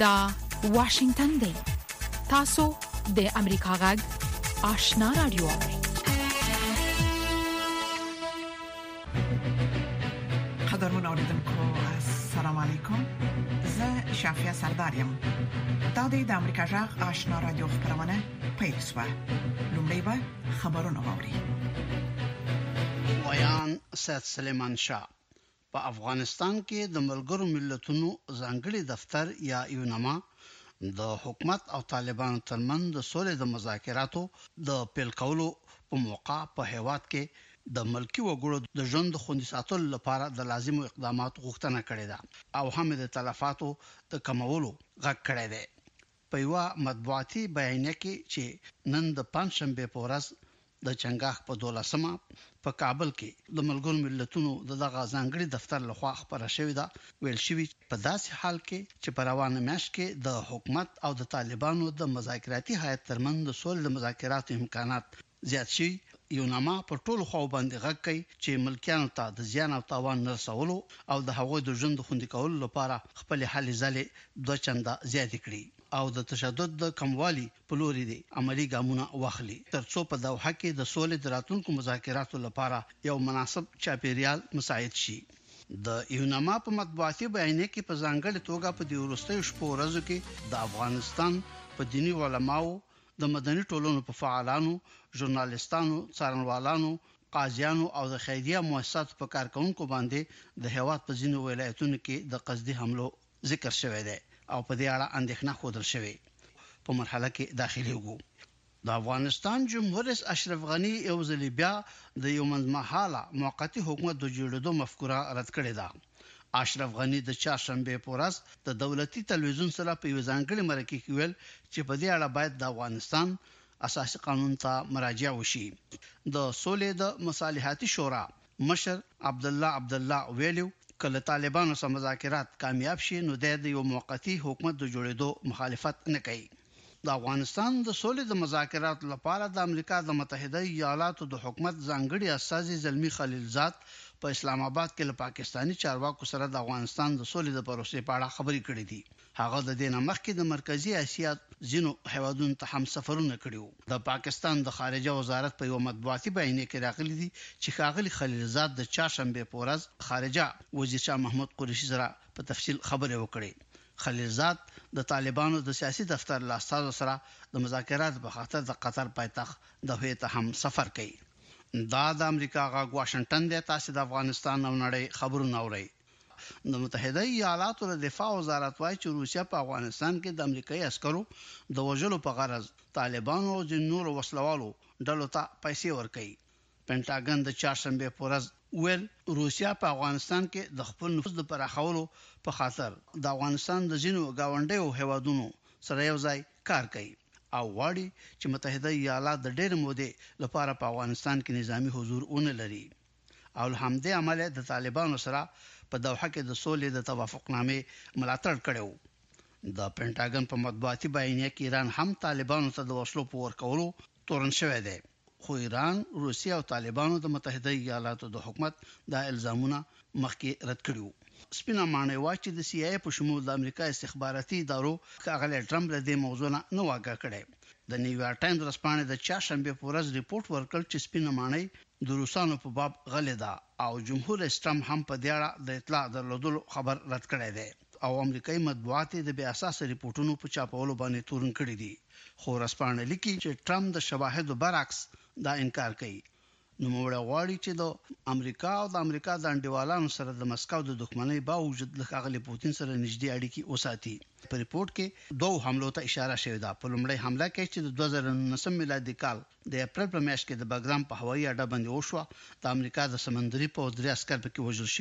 دا واشنگتن دی. تاسو د امریکا غږ آشنا رادیو. قدرمن اوریدونکو السلام علیکم. زه شافیا سردارم. دا د امریکا غږ آشنا رادیو خبرونه پیښه. لومړی به خبرونه واوري. ویان سید سلیمان شاه په افغانستان کې د ملګرو ملتونو ځانګړي دفتر یا یونما د حکومت او طالبانو ترمنځ د سولې د مذاکراتو د پیل کولو په موقع په هیواد کې د ملکی وګړو د ژوند خوندي ساتلو لپاره د لازمو اقداماتو غوښتنه کړې ده او هم د تلفاتو د کمولو غږ کړی دی. په یو مطبوعاتي بیانیه کې چې نن د پنځشنبه په ورځ د چنګاښ په 12مه په کابل کې د ملګرو ملتونو دغه ځانګړي دفتر لخوا خبره شوې ده، ویل شوی په داسې حال کې چې په روانه میاشت کې د حکومت او د طالبانو د مذاکراتي هیئت ترمنځ د سولې د مذاکراتو امکانات زیات شي. یونما په ټولو خو باندې غږ کوي چې ملکیانو ته د زیان او تاوان نه رسولو او د هغوی د ژوند خوندي کولو لپاره خپل حل ځلې دوه چنده زیات کړي او د تشدد د کموالي په لوري دي عملی ګامونه واخلي ترڅو په دوحه کې د سولې د راتلونکو مذاکراتو لپاره یو مناسب چاپیریال مساعد شي. د یونما په مطبوعاتي بیانیه کې په ځانګړي توګه په دې وروستیو شپو ورځو کې د افغانستان په دینی علماو، د مدني ټولنو په فعالانو، ژورنالیستانو، څارنوالانو، قاضیانو او د خیریه مؤسساتو په کارکونکو باندې د هیواد په ځینو ولایتونو کې د قصدي حملو ذکر شوی دی او په دې اړه اندېښنه خوندل شوی. په مرحله کې داخلي وګو د افغانستان جمهور رئیس اشرف غنی یو ځل بیا د یو منځمهاله موقتی حکومت د جوړېدو مفکوره رد کړې ده. اشرف غنی د چهارشنبه په ورځ د دولتي تلویزیون سره په یو ځانګړي مرکه کې ویل چې په دې اړه باید د افغانستان اساسي قانون ته مراجعه وشي. د سولې د مصالحاتي شورا مشر عبد الله ویلو کله طالبانو سره مذاکرات کامیاب شي نو د یو موقتی حکومت د جوړېدو مخالفت نه کوي. د افغانستان د سولې د مذاکرات لپاره د امریکا د متحده ایالاتو د حکومت ځانګړي استازي زلمی خلیلزاد په اسلام آباد کې له پاکستانی چارواکو سره د افغانستان د سولې د پروسې په اړه خبرې کړې دي. هغه د دې مخکې د مرکزی اسیا ځینو هیوادونو ته هم سفرونه کړیو. د پاکستان د خارجه وزارت په یو مطبوعاتي بیانیه کې راغلي دي چې ښاغلي خلیلزاد د چهارشنبه په ورځ خارجه وزیر شاه محمود قریشي سره په تفصیل خبرې وکړې. خلیلزاد د طالبانو د سیاسي دفتر له استازو سره د مذاکرات په خاطر د قطر پایتخت دوحه ته هم سفر کوي. دا د امریکا غږ واشنگټن دی. تاسو د افغانستان او نړۍ خبرونه اورئ. د متحده ایالاتو د دفاع وزارت وايي چې روسیا په افغانستان کې د امریکایي عسکرو د وژلو په غرض طالبانو او د نورو وسلوالو ډلو ته پیسې ورکوي. پینټاګن د چهارشنبه په ورځ ویل روسیا په افغانستان کې د خپل نفوذ د پراخولو په خاطر د افغانستان د ځینو گاونډیو هیوادونو سره یو ځای کار کوي او غواړي چې متحده ایالات د ډېر مودې لپاره په افغانستان کې نظامی حضور ونه لري او همدې عمل د طالبانو سره په دوحه کې د سولې د توافقنامې ملاتړ کړو. د پینټاګن په مطبوعاتي بیانیه کې ایران هم طالبانو ته د وسلو په ورکولو تورن شوی دی، خو ایران، روسیا او طالبانو د متحده ایالاتو د حکومت د الزامونو مخکې رد کړو. سپینه معنی وايي چې د سی آی په شمول د امریکا استخباراتي ادارو ښاغلی ټرمپ له دې موضوع نه واګه کړي. د نیویارک ټایمز ورځپاڼې د چهارشنبه په ورځ ریپورت ورکړ چې سپینه معنی د روسانو په باب غلې ده او جمهور رئیس ټرمپ هم په دې اړه د اطلاع درلودلو خبر رد کړی دی او امریکایي مطبوعات د بې اساسه ریپورتونو په چاپولو باندې تورن کړی دي. خو ورځپاڼه لیکي چې ټرمپ د شواهدو برعکس دا انکار کوي. نو موږ غواړي چې د امریکا او د امریکا د انډیوالانو سره د مسکو د دښمنۍ باوجود له ښاغلي پوتین سره نږدې اړیکې وساتي. په ریپورت کې دوه حملو ته اشاره شوې ده. په لومړی حمله کې چې د 2019 میلادي کال د اپریل په میاشت کې د بګرام په هوایي اډه باندې وشو، د امریکا د سمندري پوځ 3 عسکر پکې وژل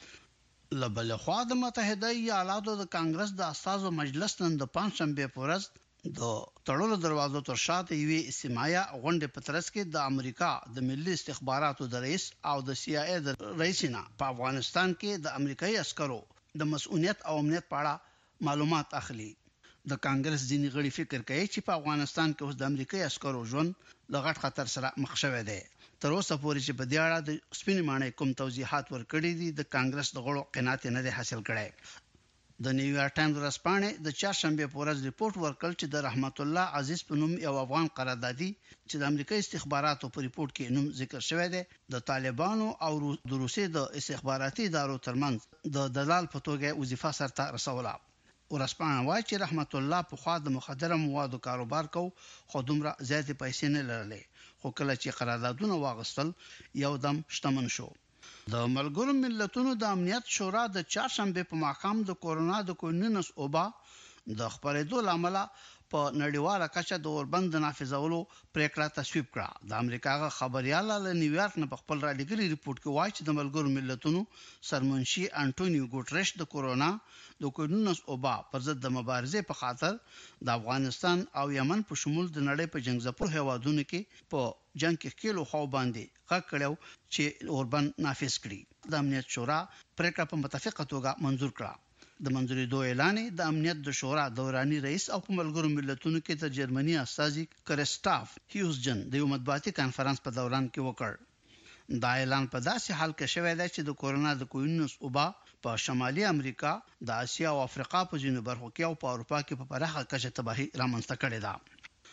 شوي. لبل خو د متحده ایالاتو د کانګرس د اساسو مجلس نن د پنځشنبه په ورځ د تړلو دروازو تر شاته یوې سیمایه غونډې په ترڅ کې د امریکا د ملي استخباراتو د رئیس او د سی آی ای د رئیسنا په افغانستان کې د امریکایي عسکرو د مسؤلیت او امنیت په اړه معلومات اخلي. د کانګرس ځینې غړي فکر کوي چې په افغانستان کې اوس د امریکایي عسکرو ژوند د غټ خطر سره مخ شوی دی. تر اوسه پورې چې په دې اړه د سپینې معنی کوم توضیحات ورکړي دي د کانګرس د غړو قناعت نه حاصل کړي. د نیویارک ټایمز ورځپاڼې د چهارشنبه په ورځ ریپورت ورکړ چې د رحمت الله عزیز په نوم یو افغان قراردادي چې د امریکایي استخباراتو په ریپورت کې نوم ذکر شوی دی د طالبانو او د روسي د استخباراتي ادارو ترمنځ د دلال په توګه وظیفه سرته رسوله. ورځپاڼه وايي چې رحمت الله په خوا د مخدره موادو کاروبار کو خو دومره زیاتې پیسې نه لرلې، خو کله چې قراردادونه واغستل یو دم شتمن شو. د ملګرو ملتونو د امنیت شورا د چهارشنبه په ماښام د کورونا د کوینس اوبا د خبرېدو لامل په نړیواله کچه د اوربند نافذولو پریکړه تصویب کړه. د امریکا خبريال له نیویارک نه په خپل راډیګري ریپورت کې وایي چې د ملګرو ملتونو سرمنشي انټونیو ګوټرش د کورونا د کوینس اوبا پر ضد د مبارزې په خاطر د افغانستان او یمن په شمول د نړۍ په جنگزپور هیوادونو کې په جنگ کې کېلو خو باندې کړو چې اوربند نافذ کړي. د امنیت شورا پریکړه په متفقه توګه منزور کړه. د منځوري دوه اعلان د امنیت د شورا دوراني رئیس او په ملګرو ملتونو کې د جرمني استازي کرستاف هیوزجن د یو مطبوعاتي کانفرنس په دوران کې وکړ. دا اعلان په داسې حال کې شوی دی چې د کورونا د کوینس اوبا په شمالي امریکا، د اسیا او افریقا په ځینو برخو کې او په اروپا کې په پراخه کچه تباہي رامنځته کړې ده.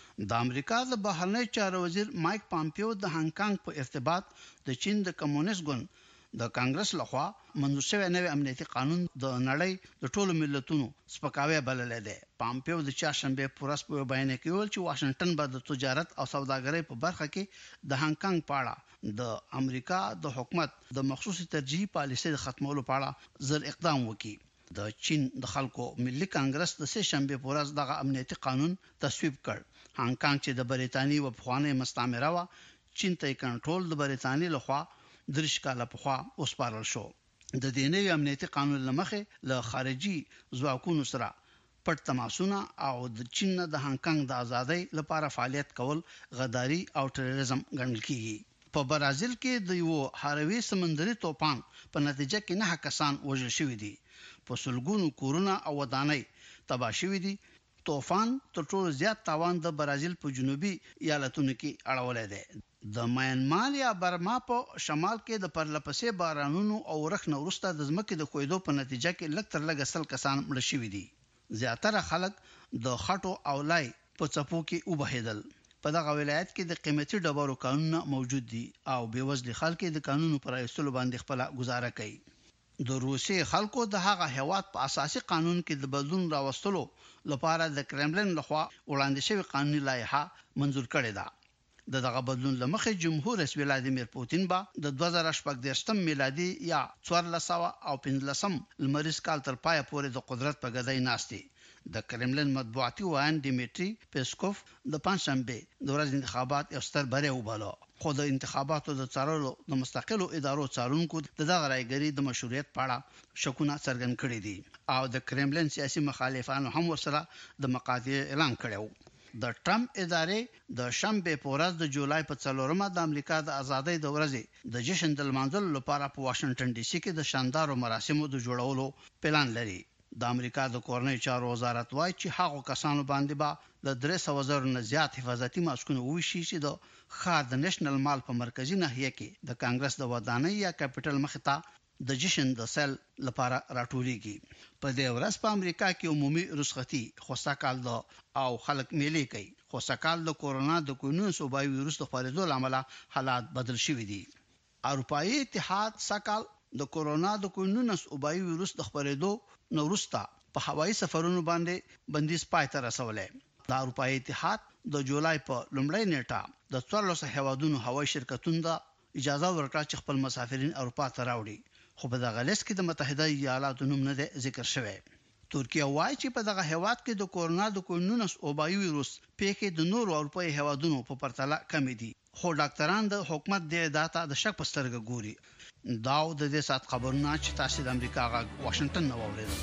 د امریکا د بهرنی چارو وزیر مایک پامپیو د هانګ کانګ په ارتباط د چین د کمونیست ګوند د کانګرس لخوا منظور شوی نوی امنیتي قانون د نړۍ د ټولو ملتونو سپکاوی بللی دی. پامپیو د چهارشنبه په ورځ په بیان کې ویل چې واشنگټن به د تجارت او سوداګرۍ په برخه کې د هانګ کانګ په اړه د امریکا د حکومت د مخصوصي ترجیحي پالیسۍ د ختمولو په اړه زر اقدام وکړي. د چین د خلکو ملي کانګرس د سه شنبه په ورځ دغه امنیتي قانون تصویب کړ. هانګ کانګ چې د بریتانیې و پخوانی مستعمره و، چین ته کنټرول د بریتانیې لخوا درش کاله پخوا وسپارل شو. د دې نوي امنیتي قانون لمخې له خارجي ځواکونو سره پټ تماسونه او د چین د هانګ کانګ د ازادۍ لپاره فعالیت کول غداري او ټیرریزم ګڼل کیږي. په برازیل کې د یو هاروي سمندري طوفان په نتیجه کې 9 کسان وژل شوي دي. په سلګونو کورونه او ودانۍ تباه شوي دي. طوفان تر ټولو زیات تاوان د برازیل په جنوبي ایالتونو کې اړولې ده. د میانمار یا برما په شمال کې د پرلپسې بارانونو او ورښت وروسته د ځمکې د خویدو په نتیجه کې لږ تر لږه 100 کسان مړ شوي دي. زیاتره خلک د خټو او لای په څپو کې وبهیدل. په دغه ولایت کې د قیمتي ډبرو کانونه موجود دي او بېوزلي خلک د قانونو پر ایستلو باندې خپل گزاره کوي. د روسي خلکو د هغه هیواد په اساسي قانون کې د بدلون راوستلو لپاره د کرملین لخوا وړاندې شوی قانوني لایحه منزور کړې ده. دغه بدلون لمخې جمهور رئیس ولادیمیر پوتین با د 2014 میلادي یا 1415 لمریز کال تر پای پورې د قدرت په غدای ناشتي. د کرملین مطبوعاتي وایي ډیمیټری پیسکوف د پنځشنبه د ورځې انتخابات یو ستر بری وباله. خو د انتخاباتو د څارلو د مستقلو ادارو څارونکو د دغه رایګری د مشروعیت په اړه شکونه څرګند کړي دي او د کرملین سیاسي مخالفانو هم ورسره د مقاطعه اعلان کړو. د ټرمپ ادارې د شنبه په ورځ د جولای په 4مه د امریکا د ازادۍ د ورځې د جشن د لمانځلو لپاره په واشنگټن ډي سي کې د شاندارو مراسمو د جوړولو پلان لري. د امریکا د کورنۍ چارو وزارت وایي چې هغه کسانو باندې به د 300,000 نه زیات حفاظتي ماسکونه وشي چې د ښار د نېشنل مال په مرکزی ناحیه کې د کانګرس د ودانۍ یا کیپټل مخ ته د جشن د سیل لپاره راټولیږي. په دې ورځ په امریکا کې عمومي رخصتي خوستکال او خلک میلې کوي. خوستکال د کورونا د کوینس وبای ویروس د خپرېدو لامل حالات بدل شوي دي. اروپאי اتحاد سکال د کورونا د کوینس وبای ویروس د خپرېدو نورستا په هوایي سفرونو باندې بندیز پای ته رسولې. د اروپאי اتحاد د جولای په لومړۍ نیټه د 14 هیوادونو هوایي شرکتونو ته اجازه ورکړه چې خپل مسافرین اروپا ته راوړي. خو په دغه لیست کې د متحده ایالاتو نوم نه ذکر شوی. ترکیه وایي چې په دغه هیواد کې د کورونا د کوینس وبای ویروس پیښې د نورو اروپאי هیوادونو په پرتله کم دي. خو ډاکټران د حکومت د ادعا د شک په سترګه ګوري. دا د دې سات خبرونه چې تاسو د امریکا غږ واشنگټن نه واوریدل.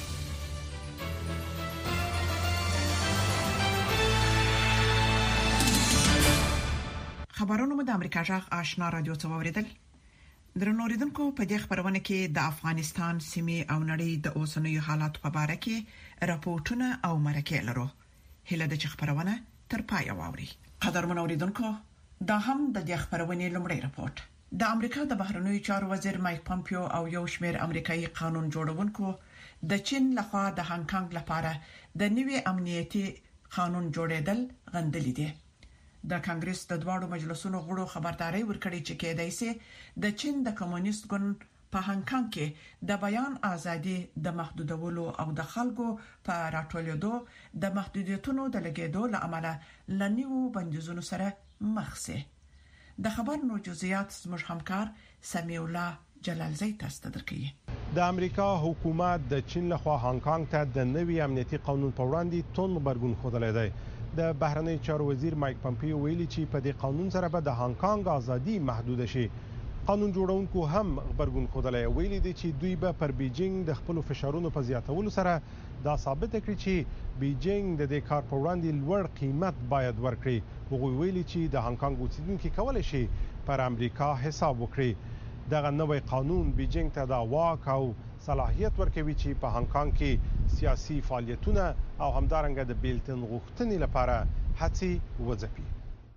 خبرونه د امریکا جغ آشنا رادیو څخه واوریدل. درنوریدونکو په دې خبرونه کې د افغانستان سیمې او نړۍ د اوسنیو حالات په اړه کې راپورټونه او مرکې لرو. هله د خبرونه تر پای واوري. قدرمن اوریدونکو، دا هم د دې خبرونه لومړی راپورټ. د امریکا د بهرنیو چارو وزیر مایک پامپیو او یو شمېر امریکایي قانون جوړونکو د چین لخوا د هانګ کانګ لپاره د نوي امنیتي قانون جوړېدل غندلې دي. د کانګرس د دواړو مجلسونو غړو خبرداري ورکړې چې کېدای شي د چین د کمونیست ګوند په هانګ کانګ کې د بیان ازادي د محدودولو او د خلکو په راټولېدو د محدودیتونو د لګېدو لامل لنیو بندیزونو سره مخ شي. د خبر نو جزئیات زموږ همکار سمیع الله جلالزی تاسو ته درکړي. د امریکا حکومت د چین لخوا هانګ کانګ ته د نوي امنیتي قانون په وړاندې تون غبرګون خوده دی. د بهرنی چارو وزیر مایک پمپیو ویلي چې په دې قانون سره به د هانګ کانګ ازادي محدود شي. قانون جوړونکو هم غبرګون خوده ویلي دي چې دوی به پر بیجینګ د خپل فشارونو په زیاتولو سره دا ثابت کړي چې بیجینګ د دې کار په وړاندې لوړ قیمت باید ورکړي. هغوی ویلي چې د هانګ کانګ اوسیدونکو کولای شي پر امریکا حساب وکړي. دغه نوی قانون بیجینګ ته د واک او صلاحیت ورکوي چې په هانګ کانګ کې سیاسي فعالیتونه او همدارنګه د بیلتن غوښتنې لپاره هڅې وځپي.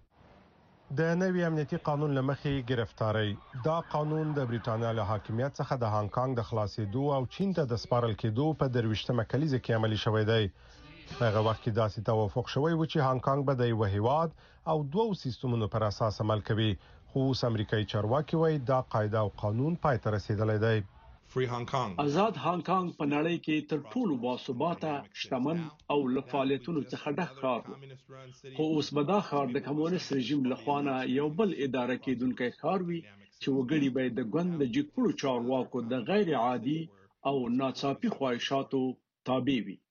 د نوي امنیتي قانون لمخې گرفتاری. دا قانون د بریټانیا له حاکمیت څخه د هانګ کانګ د خلاصېدو او چین ته د سپارل کېدو په 23مه کلیزه کې عملي شوی دی. هغه وخت کې داسې توافق شوی و چې هانګ کانګ به د یو هیواد او دوه سیستمونو پر اساس عمل کوي. خو اوس امریکایي چارواکي وایي دا قاعده او قانون پای ته رسیدلی دی. آزاد هانګ کانګ په نړۍ کې تر ټولو باثباته شتمن او له فعالیتونو څخه ډک ښار و. خو اوس به دا ښار د کمونیست رژیم لخوا نه یو بل اداره کېدونکی ښار وي چې وګړي به د ګوند د جګپړو چارواکو د غیر عادي او ناڅاپي خواهشاتو تابع وي.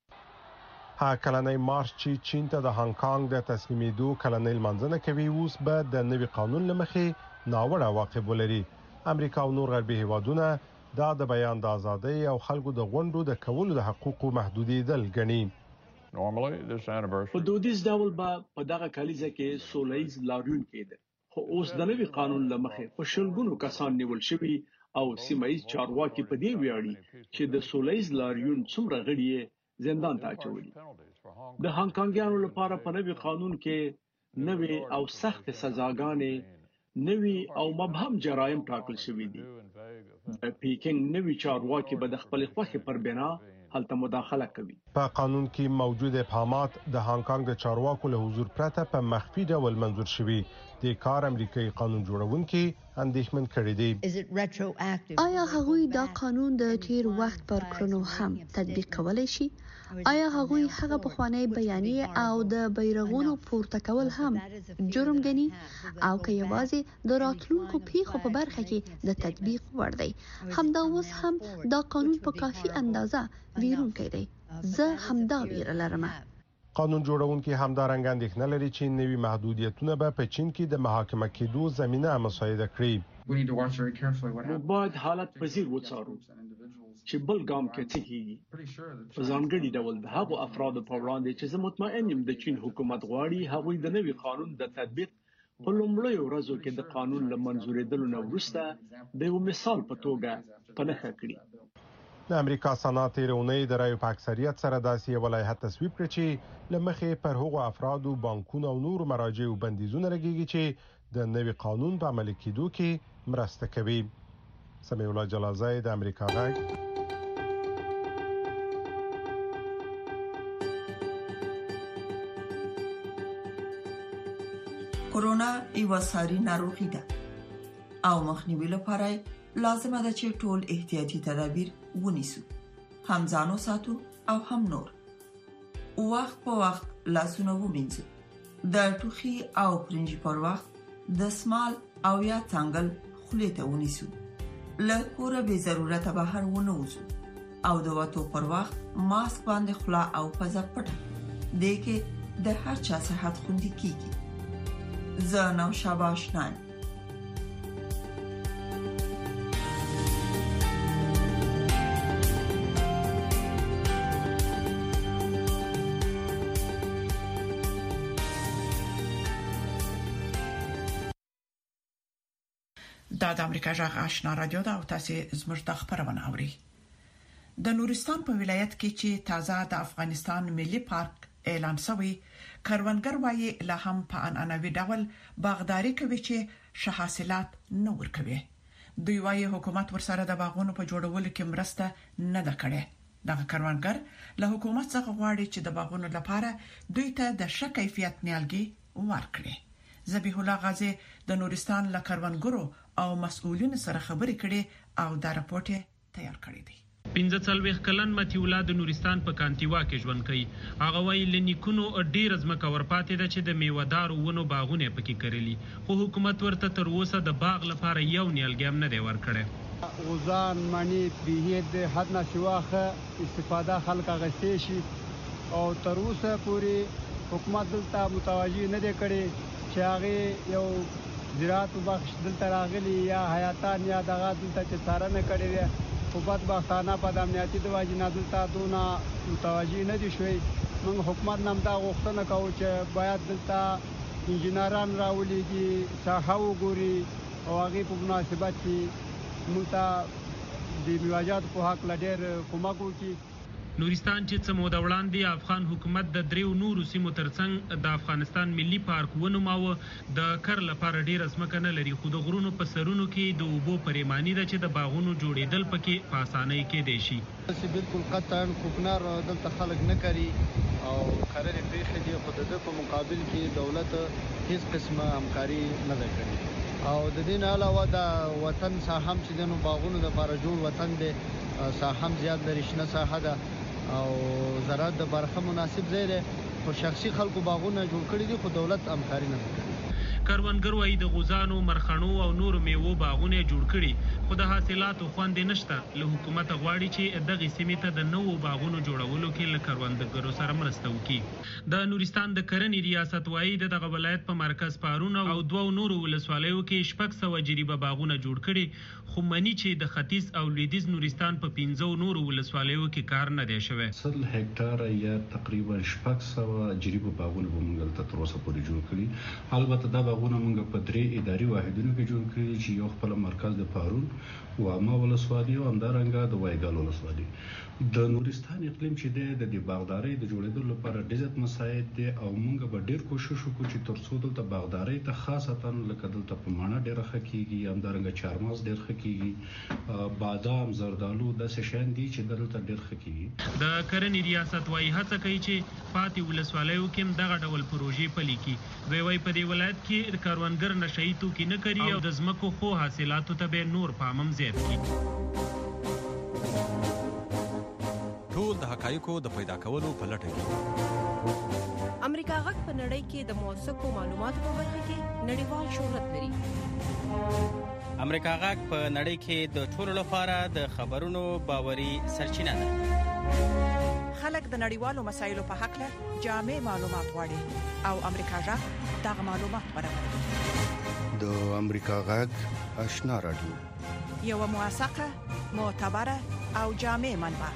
کلنۍ مارچ چې چین ته د هانګ کانګ د تسلیمېدو کلنۍ لمانځنه کوي اوس به د نوي قانون لمخې ناوړه عواقب ولري. امریکا او نور غربي هیوادونه دا د بیان د ازادۍ او خلکو د غونډو د کولو د حقوقو محدودیدل ګڼي. په دودیز ډول به په دغه کلیزه کې سولهییز لاریون کېده. خو اوس د نوي قانون لمخې په شلګونو کسان نیول شوي او سیمایي چارواکي په دې ویاړي چې د سولهییز لاریون څومره غړي زندان ته اچولي. د هانګ کانګیانو لپاره په نوي قانون کې نوي او سخت سزاګانې، نوي او مبهم جرایم ټاکل شوي دي. د پیکینګ نوي چارواکي به د خپل خوښې پر بنا هلته مداخله کوي. په قانون کې موجود ابهامات د هانګ کانګ د چارواکو له حضور پرته په مخفي ډول منظور شوي. د کار امریکایي قانون جوړونکي اندېښمن کړي دي. آیا هغوی دا قانون د تیر وخت پر کړنو هم تطبیق کولای شي؟ آیا هغوی هغه پخوانی بیانیه او د بیرغونو پورته کول هم جرم ګڼي او که یوازې د راتلونکو پیښو په برخه کې د تطبیق وړ دی؟ همدا اوس هم دا قانون په کافي اندازه ویرونکی دی. زه همدا ویره لرم. قانون جوړونکي همدارنګه اندېښنه لري چې نوي محدودیتونه به په چین کې د محاکمه کېدو زمینه مساعده کړي. موږ باید حالت پذیر وڅارو چې بل ګام کې څه کیږي. په ځانګړي ډول د هغو افرادو په وړاندې چې زه مطمئن یم د چین حکومت غواړي هغوی د نوي قانون د تطبیق په لومړیو ورځو کې د قانون له منظورېدلو نه وروسته د یو مثال په توګه په نښه کړي. د امریکا سنات تیرونی د رایو په اکثریت سره داسې یو لایحه تصویب کړ چې لمخې پر هغو افرادو بانکونو او نور مراجعو بندیزونه لګیږي چې د نوي قانون په عملي کېدو کې مرسته کوي. سمیع الله جلالزی د امریکا غږ. کورونا یو ساري ناروغي ده او مخنیوي لپاره لازمه ده چې ټول احتیاطي تدابیر ونیسو، هم ځانو ساتو او هم نور. وخت په وخت لاسونه ومینځو، د ټوخي او پرنجي پر وخت د سمال او یا څنګل خولې ته ونیسو، له کوره به ضرورت بهر ونه وځو او د وټو پر وخت ماسک باندې خلا او پزه پټه دې کې د هر چا صحت خوندي کیږي. زه نو شاباش نان. دا د امریکا جغ آشنا رادیو دا او تاسو زموږ د خبرونه اوري. د نورستان په ولایت کې چې تازه د افغانستان ملي پارک اعلان شوی، کروندګر وايي لا هم په انانوي ډول باغداري کوي چې ښه حاصلات نه ورکوي. دوی وايي حکومت ورسره د باغونو په جوړولو کې مرسته نه ده کړې. دغه کروندګر له حکومت څخه غواړي چې د باغونو لپاره دوی ته د ښه کیفیت نیالګي ورکړي. ذبیح الله غازی د نورستان له کروندګرو او مسؤلینو سره خبرې کړي او دا راپورټ تیار کړی دی. 45 کلن متي الله د نورستان په کانتیوا کې ژوند کوي. هغه وایي لنیکونو ډیر ځمکه ورپاتې ده چې د میوهدارو ونو باغونه پکې کرلي، خو حکومت ورته تر اوسه د باغ لپاره یو نیالګی هم نه دی ورکړی. غوزان معنی به د حد نه سواخه استفاده خلک غسته شي او تر اوسه پورې حکومت دلته متوجي نه دی کړی چې هغه یو زراعت بخش دلته راغلي یا حیاتان یا دغه دلته چې څارنه کړې ده. خو بدبختانه په د امنیتي د وجې نه دلته دونه متوجي نه دي شوي. موږ حکومت نه دا غوښتنه کوو چې باید دلته انجینران راولېږي، ساحه وګوري او هغې په مناسبت کې موږ ته د میوه‌جاتو په هکله ډېر کومک وکړي. نورستان چې څه موده وړاندې افغان حکومت د دریو نورو سیمو ترڅنګ د افغانستان ملي پارک ونوماوه، د کر لپاره ډېره ځمکه نه لري، خو د غرونو په سرونو کې د اوبو پریماني ده چې د باغونو جوړېدل پکې په اسانۍ کېدای شي. بالکل قطعا کوکنار دلته خلک نه کوي او کرنې پرېښې دي، خو د ده په مقابل کې دولت هیڅ قسمه همکاري نه ده کړې. او د دې نه علاوه د وطن ساحه هم چې د باغونو لپاره جوړ وطن دی، ساحه هم زیات لري، شنه ساحه ده او زراعت د برخه مناسب ځای دی، خو شخصي خلکو باغونه جوړ کړي دي خو دولت همکاري نه کوي. کروندګر وایي د غوزانو، مرخڼو او نورو میوو باغونه جوړ کړي، خو د حاصلاتو خوند نشته. له حکومت غواړي چې دغه سیمې ته د نوو باغونو جوړولو کې له کروندګرو سره مرسته وکړي. د نورستان د کرنې ریاست وایي دغه ولایت په مرکز پارون او دوه نورو ولسوالیو کې 600 جریبه باغونه جوړ کړي، خو مني چې د ختیځ او لویدیځ نورستان په 15 نورو ولسوالیو کې کار نه دی شوی. 100 هکټار یا تقریبا 600 جریبه باغونه به موږ ته تر اوسه پورې جوړ کړي. البته دا باغونه موږ په 3 اداري واحدونو کې جوړ کړي چې یو خپل مرکز د پارون، واما ولسوالي او همدارنګه د وایګل ولسوالي. د نورستان اقلیم چې دی د دې باغدارۍ د جوړېدو لپاره ډېر زیات مساعد دی او موږ به ډېر کوشش وکړو چې تر څو دلته باغدارۍ ته خاصتا لکه دلته په ماڼه ډېره ښه کېږي، همدارنګه چهارمغز ډېر ښه کېږي، بادام، زردالو داسې شیان دي چې دلته ډېر ښه کېږي. د کرنې ریاست وایي هڅه کوي چې پاتې ولسوالیو کې هم دغه ډول پروژې پلي کړي. دوی وایي په دې ولایت کې کروندګر نشهیي توکي نه کري او د ځمکو ښو حاصلاتو ته به نور پام هم زیات کړي. ټول د حقایقو د پیدا کولو په لټه کې. امریکا غږ په نړۍ کې د موثقو معلوماتو په برخه کې نړیوال شهرت لري. امریکا غږ په نړۍ کې د ټولو لپاره د خبرونو باوري سرچینه ده. خلک د نړیوالو مسایلو په حق له جامع معلومات غواړي او امریکا غږ دغه معلومات برابروي. د امریکا غږ آشنا رادیو، یو موثقه، معتبره او جامع منبع.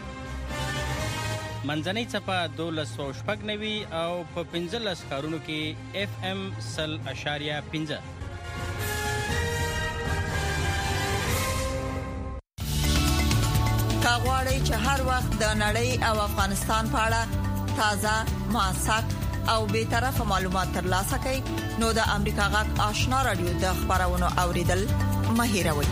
منځنۍ څپه 1290 او په 15 ښارونو کې FM 100.5. کاغوري چې هر وخت د نړۍ او افغانستان په اړه تازه، موثق او به طرفه معلومات ترلاسه کړئ، نو د امریکا غږ آشنا رادیو د خبرونو اوریدل مه هېروئ.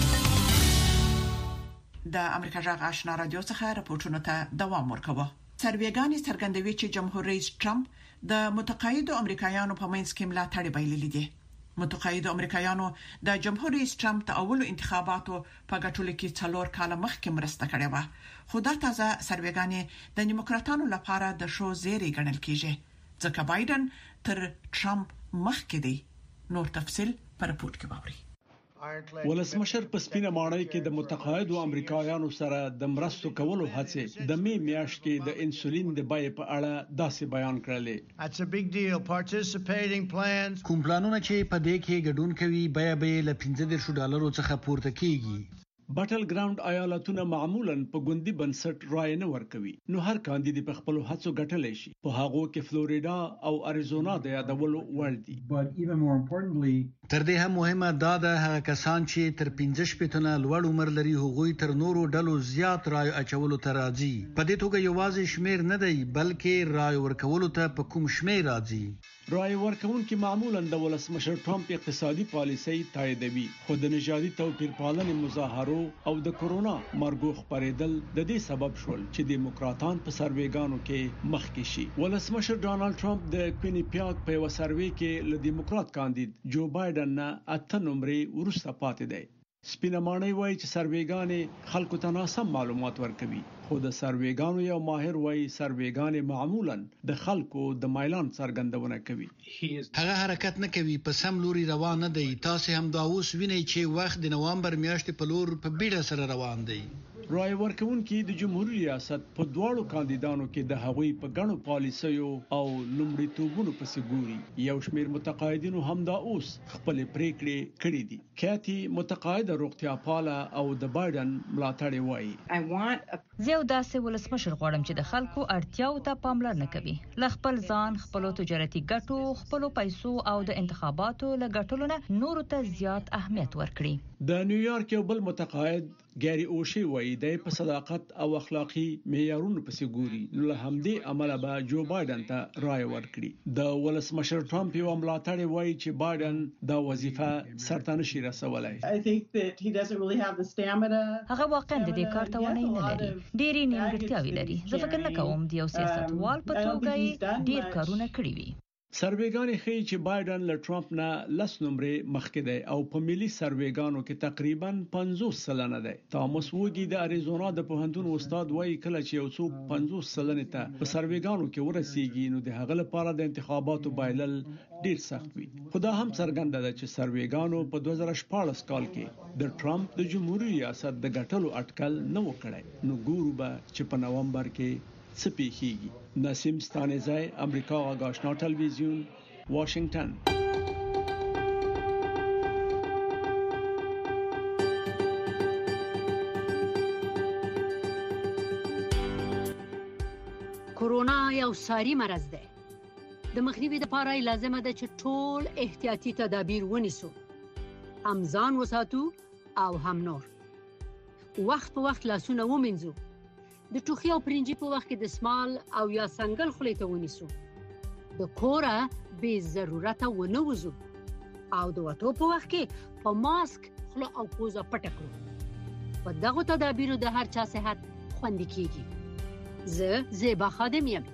د امریکا غږ آشنا رادیو څخه راپورټونه ته دوام ورکوي. سروېګانې څرګندوي چې جمهور رئیس ټرمپ د متقاعدو امریکایانو په منځ کې ملاتړ بایللی دی. متقاعدو امریکایانو د جمهور رئیس ټرمپ د اولو انتخاباتو په ګټلو کې 4 کاله مخکې مرسته کړې و، خو دا تازه سروېګانې د دیموکراتانو لپاره د شو زیری ګڼل کیږي ځکه بایدن تر ټرمپ مخکې دی. نور تفصیل پر راپورټ کې باوري. ولسمشر په سپینه ماڼۍ کې د متقاعدو امریکایانو سره د مرستو کولو هڅې د می میاشت کې د انسولین د بیې په اړه داسې بیان کړل. کوم پلانونه چې په دې کې ګډون کوي بیه به له $15 څخه پورته کیږي. بټل ګراوند ایالتونه معمولاً په ګوندي بنسټ رائے نه ورکوي، نو هر کاندید په خپل هڅو ګټلای شي. په هغه کې فلوریډا او اریزونا د یادولو وړ دي. تر دې هم مهمه دا ده هغه کسان چې تر 15 نه لوړ عمر لري هغوی تر نورو ډلو زیات رائے اچولو ته راځي. په دې توګه یوازې شمیر نه دی بلکې رائے ورکولو ته په کوم شمیر راځي. رای ورکونکي معمولا د ولسمشر ټرمپ اقتصادي پالیسۍ تاییدوي، خو د نژادي توپیر پالنې مظاهرو او د کورونا مرګو خبرېدل د دې سبب شول چې دیموکراتان په سروېګانو کې مخکې شي. ولسمشر ډانلډ ټرمپ د کوینیپیاک په یو سروې کې له دیموکرات کاندید جو بایدن نه 8 نمرې وروسته پاتې دی. سپینه ماڼۍ وایي چې سروېګانې خلکو ته ناسم معلومات ورکوي، خو د سروېګانو یو ماهر وایي سروېګانې معمولا د خلکو د مایلان څرګندونه کوي. هغه حرکت نه کوي، په سم لوري روان نه دی. تاسو هم دا اوس وینئ چې وخت د نوامبر میاشتې په لور په بیړه سره روان دی. رای ورکونکي د جمهوریت ریاست په دواړو کاندیدانو کې د هغوی په ګڼو پالیسیو او لومړیتوبونو پسې ګوري. یو شمېر متقاعدینو هم دا اوس خپل پریکړې کړې دي. کاتی متقاعده روغتیا پاله او د بایدن ملاتړی وایي زه یو داسې ولسمشر غواړم چې د خلکو اړتیاو ته پاملرنه کوي، له خپل ځان، خپل تجارتي ګټو، خپل پیسو او د انتخاباتو له ګټلو نه نورو ته زیات اهمیت ورکړي. د نیویارک یو بل متقاعد ګاری اوشي وایي د په صداقت او اخلاقی معیارونو پسې ګوري، له همدې عمله به جو بایدن ته رای ورکړي. د ولسمشر ټرمپ یو ملاتړی وایي چې بایدن دا وظیفه سرته نشي رسولای. هغه واقعا د دې کار توانایي نه لري، ډېری نیمګړتیاوې لري. زه فکر نه کوم د یو سیاستوال په توګه یې ډېر کارونه کړی وي. سروېګانې ښیي چې بایدن له ټرمپ نه 10 نمرې مخکې دی او په ملي سروېګانو کې تقریبا 50% دی. تامس وګي د اریزونا د پوهنتون استاد وایي کله چې یو څوک 50% ته په سروېګانو کې ورسیږي نو د هغه لپاره د انتخاباتو بایلل ډیر سخت وي. خو دا هم څرګنده ده چې سروېګانو په 2014 کال کې د ټرمپ د جمهوریت ریاست د ګټلو اټکل نه وکړي. نو ګورو به چې په نوامبر کې څه پیښیږي. نسیم ستانزی، امریکا غږ آشنا ټلویزیون، واشنگټن. کورونا یو ساري مرض دی. د مخنیوي لپاره لازمه ده چې ټول احتیاطي تدابیر ونیسو، هم ځان وساتو او هم نور. وخت په وخت لاسونه ومینځو، د ټوخي او پرنجي په وخت کې د سمال او یا سنگل خولې ته ونیسو، د کوره بې ضرورته ونه وځو او د وتو په وخت کې په ماسک خوله او پوزه پټه کړو. په دغو تدابیرو د هر چا صحت خوندي کیږي. زه زیبا خادم یم.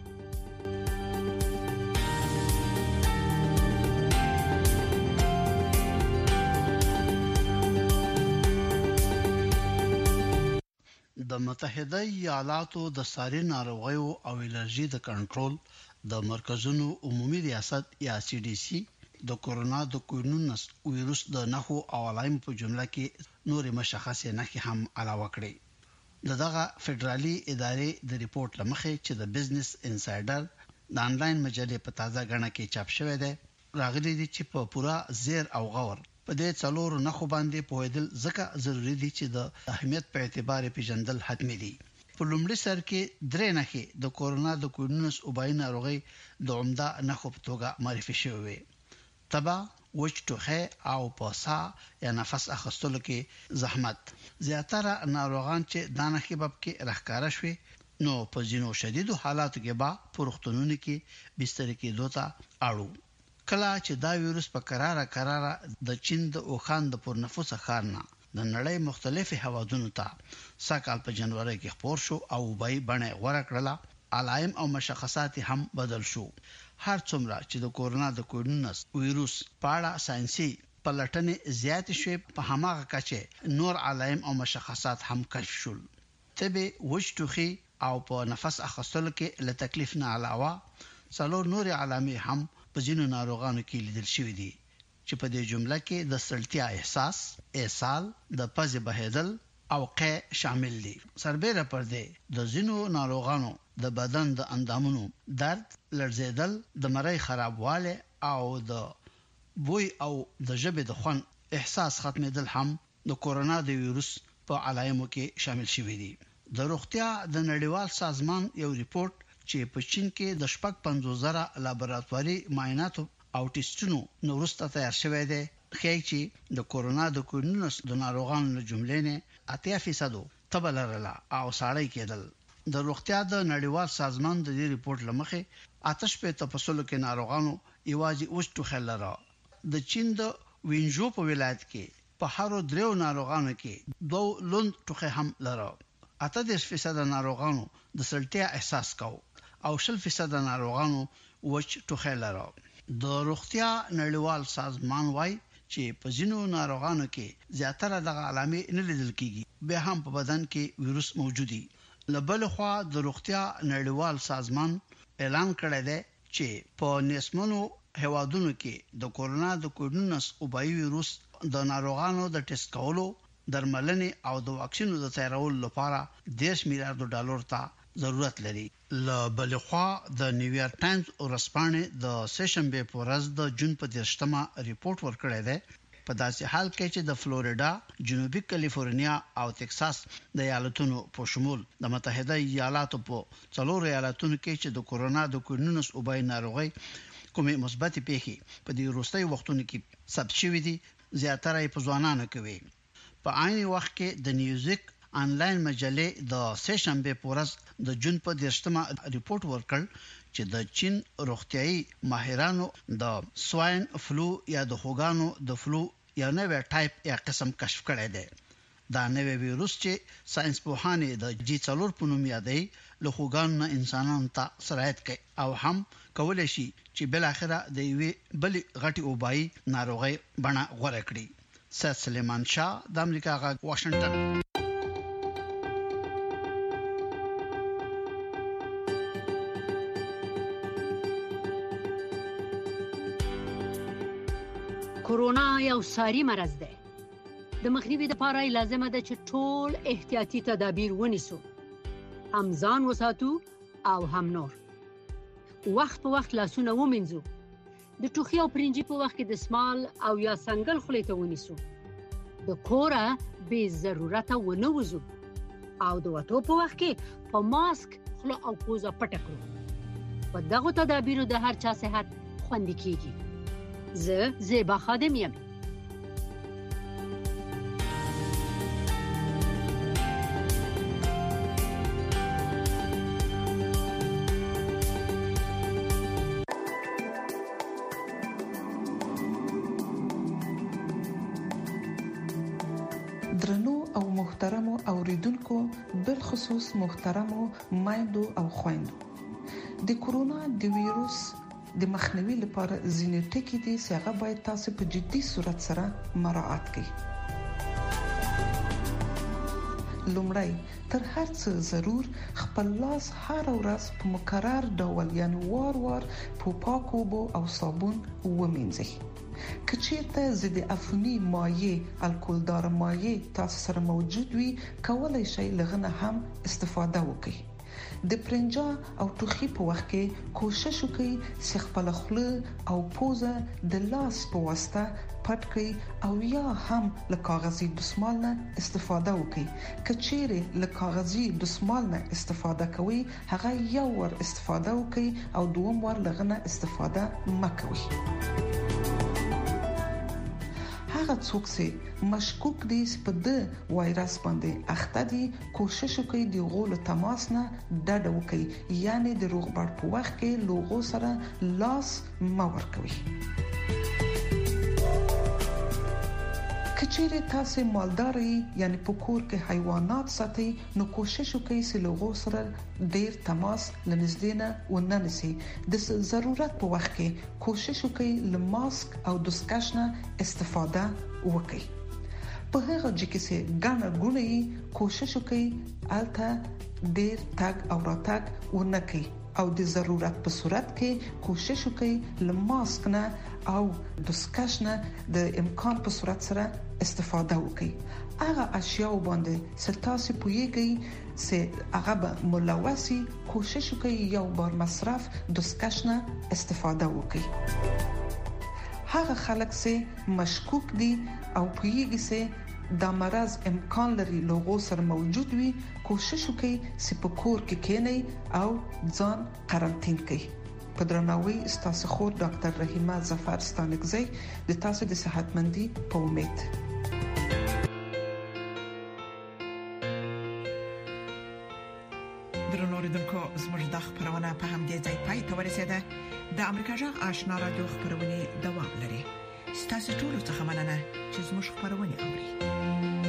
د متحده ایالاتو د ساري ناروغیو او الرجي د کنټرول د مرکزونو عمومي ریاست یا سی ډي سي د کورونا د کوینونس وایروس د نښو او علایمو په جمله کې نور مشخصه نښې هم علاوه کړې. دغه فدرالي ادارې د ریپورت لمخې چې د بزنس انسایډر د انلاین مجلې په تازه غړنه کې چاپ شوی دی راغلي دي چې په پورا زیر او غور په دې څلور نښو باندې پوهیدل ځکه ضروری دي چې د اهمیت په اعتبار پیژندل حتمي دي. په لومړي سر کې درې نښې د کورونا د کوینونس وبای ناروغي د عمده نښو په توګه معرفي شوې. تبا، وچ ټوخی او پوسا یا نفس اخیستلو کې زحمت. زیاتره ناروغان چې دا نښې په کې راښکاره شوي نو په ځینو شدیدو حالاتو کې به په روغتونونو کې بستر کې دوته اړو. کله چې دا وایروس په قراره د چین د اوخان د پرنفوس ښارنا د نړۍ مختلفي هوادونو ته سکهال په جنوري کې خپور شو او وبای بڼه غوړه کړله، علایم او مشخصات هم بدل شو. هر څومره چې د کورونا د کوینونس وایروس په اړه ساينسي پلټنې زیات شوي په هماغه کچه نور علایم او مشخصات هم کشف شول. تبه، وچ ټوخی او په نفس اخیستلو کې له تکلیف نه علاوه څلور نور علامې هم په ځینو ناروغانو کې لیدل شوې دي چې په دې جمله کې د سړتیا احساس، اسهال، د پزې بهیدل او قې شامل دي. سربېره پر دې د ځینو ناروغانو د بدن د اندامونو درد، لړزیدل، د مړۍ خرابواله او د بوی او د ژبې د خوان احساس ختمېدل هم د کورونا د وایروس په علایمو کې شامل شوي دي. د روغتیا د نړیوال سازمان یو ریپورت چې په چین کې د 55,000 لابراتواري معاینات او ټیسټونو نو وروسته تیار شوی دی ښیي چې د کورونا د کوینونس د ناروغانو له جملې نه 80% تبه لرله او ساړی کېدل. د روغتیا د نړیوال سازمان د دې ریپورت لمخه آتش په تفصیل کې ناروغانو ایوازي اوچتو خلره د چین د وینجو په ولایت کې په هرو دریو ناروغانو کې 2 لوند ټوخه هم لره 80% ناروغانو د سلطه احساس کاو او 60% ناروغانو وچ ټوخه لره د روغتیا نړیوال سازمان وايي چې په ځینو ناروغانو کې زیاتره د علامې نه لیدل کیږي به هم په بدن کې وایروس موجودي لبل خو د روغتیا نړیوال سازمان اعلان کړی دی چې په نسمنو هوادونو کې د کورونا د کوډنس او بای وایروس د ناروغانو د ټیسټ کولو درملنې او د واکسینو د تیارولو لپاره $10 میلیارډ ته ضرورت لري لبل خو د نیویارک ټایمز او رسپانې د سیشنبه په ورځ د جون په 10مه ریپورت ورکړی دی په داسې حال کې چې د فلوریډا، جنوبي کالیفورنیا او تکساس د ایالتونو په شمول د متحده ایالاتو په 4 ایالتونو کې چې د کورونا د کوډنس او بای ناروغي کومه مثبت پیښې په دې وروستي وختونو کې ثبت شوې دي زیاتره په ځوانانو کې وي په عین وخت کې د نیوزیک آنلاین مجلې د سیشنبه په ورځ د جون په 10مه ریپورت ورکړ چې د چین روغتيایي ماهرانو د سواین فلو یا د هوګانو د فلو یا نوې ټایپ یا قسم کشف کړی دی دا نوې وایروس چې ساينس پوهانه د G4 په نوم یادې له هوګان نه انسانانو ته سرایت کوي او هم کولای شي چې بل اخره د یوې بل غټي اوبای ناروغي بڼه غوړه کړي سید سلیمان شاه د امریکا غا واشنگټن کورونا یو ساري مرض دی د مخنیوي لپاره لازمه ده چې ټول احتیاطي تدابیر ونیسو هم ځان وساتو او هم نور وخت په وخت لاسونه ومینځو د ټوخي او پرنجي په وخت کې د سمال او یا سنگل خولې ته ونیسو د کوره به ضرورت ونه وځو او د وټو په وخت کې په ماسک خله او پوزه پټ کړو په دغه تدابیرو د هر چا صحت خوندي کیږي زیبا خادم یم درنو او محترمو اوریدونکو بالخصوص محترمو مایندو او خويندو د کورونا د وایروس د مخنیوي لپاره ځینې ټکي دي چې هغه باید تاسو په جدي صورت سره مراعات کړئ. لومړی تر هر څه ضرور خپل لاس هر ورځ په مکرر ډول یعنی وار په پاکو اوبو او صابون ومینځئ. کچېرته ضد عفونی مایع الکولدار مایع تاسو سره موجود وي کولای شئ لغنه هم استفاده وکړئ. د پرنجا او ټوخي په وخت کې کوشش وکړئ چې خپل خوله او پوزه د لاس په واسطه پټ کړئ او یا هم له کاغذي دستمال نه استفاده وکړئ. کچېره له کاغذي دستمال نه استفاده کوئ هغه یو ور استفاده وکړئ او دوم ور لغنه استفاده مکوئ. هغه څوک چې مشکوک دي چې په د وایرس باندې اخته دي کوشش وکړي د غول تماس نه ډډه وکړي یعنی د روغبړ په وخت کې لوغو سره لاس مور کوي. کچېره تاسو مالداري یعنی په کور کې حیوانات ساتي نو کوشش وکړئ چې لوغو سره ډیر تماس لنځدې نه وننسي. د ضرورت په وخت کې کوشش وکړئ له ماسک او دستکش نه استفاده وکړئ. په هغه ځکه چې ګڼه ګونې کوشش وکړئ الته ډیر تاګ او راتګ ونکړئ او د ضرورت په صورت کې کوشش وکړئ له ماسک نه او دستکش نه د امکان په صورت سره استفاده وکړئ. هغه اشیاء باندې ستاسو پویږي چې هغه به ملوثي کوشش وکړئ یو بار مصرف دستکش نه استفاده وکړئ. هغه خلک چې مشکوک دي او پویږي چې دا مرض امکان لري لوغو سره موجود وي کوشش وکړئ چې په کور کې کېنئ او ځان قرنطین کړئ. په درناوي ستاسو خور ډاکټر رحیمه ظفر ستانکزی د تاسو د صحتمندي په امید. درنو اوریدونکو زموږ د خبرونه په همدې ځای پای ته ورسیده. د امریکا جغ آشنا رادیو خبرونه دوام لري. ستاسو ټول څه مننه چې زموږ خبرونه اوري.